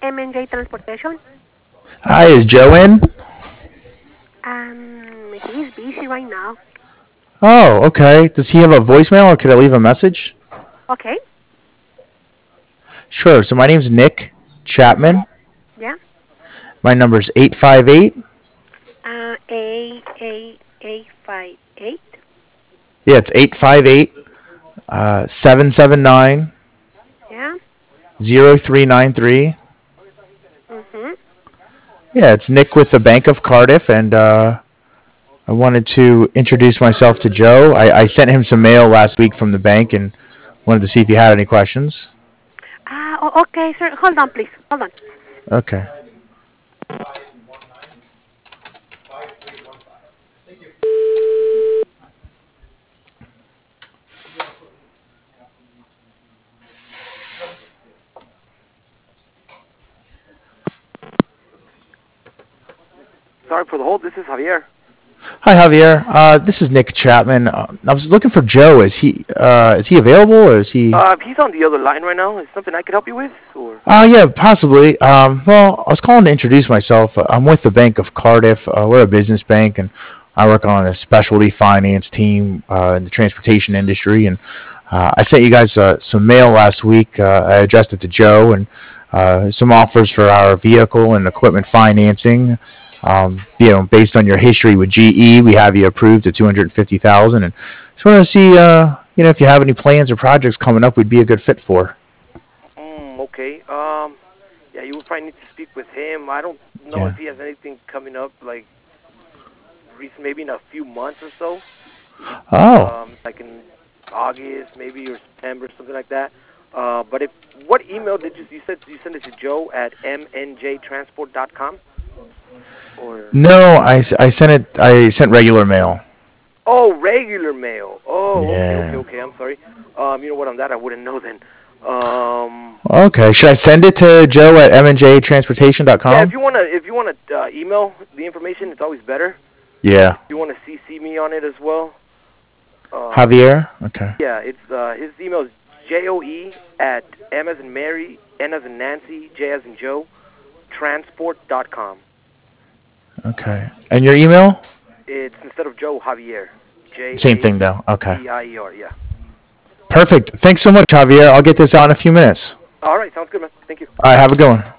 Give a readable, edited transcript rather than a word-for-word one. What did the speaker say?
M&J Transportation. Hi, is Joe in? He's busy right now. Oh, okay. Does he have a voicemail or could I leave a message? Okay. Sure. So my name's Nick Mhm. Chapman. Yeah. My number's 858. A 858. Yeah, it's 858 779 Yeah. 0393. Mhm. Yeah, it's Nick with the Bank of Cardiff, and I wanted to introduce myself to Joe. I sent him some mail last week from the bank and wanted to see if he had any questions. Okay, sir. Hold on, please. Hold on. Okay. Sorry for the hold. This is Javier. Hi, Javier. This is Nick Chapman. I was looking for Joe. Is he available or is he? He's on the other line right now. Is something I could help you with, or? Yeah, possibly. Well, I was calling to introduce myself. I'm with the Bank of Cardiff. We're a business bank, and I work on a specialty finance team in the transportation industry. And I sent you guys some mail last week. I addressed it to Joe, and some offers for our vehicle and equipment financing. Based on your history with GE, we have you approved at 250,000, and just want to see, if you have any plans or projects coming up, we'd be a good fit for. Okay. Yeah, you would probably need to speak with him. I don't know if Yeah. he has anything coming up, like recent, maybe in a few months or so. Oh. Like in August, maybe, or September, something like that. But what email did you said you sent it to Joe at mnjtransport.com, or? No, I sent it. I sent regular mail. Oh, regular mail. Oh, okay, okay, Yeah. okay. I'm sorry. You know what? On that, I wouldn't know then. Um, Okay. Should I send it to Joe at yeah, mnjtransportation.com? if you wanna email the information, it's always better. Yeah. If you wanna CC me on it as well. Um, Javier. Okay. yeah, it's his email is JOE at M as in Mary, N as in Nancy, J as in Joe, transport.com. Okay. And your email? It's instead of Joe, Javier. Same thing though. Okay. Javier. Yeah. Perfect. Thanks so much, Javier. I'll get this out in a few minutes. All right, sounds good, man. Thank you. All right. Have a good one.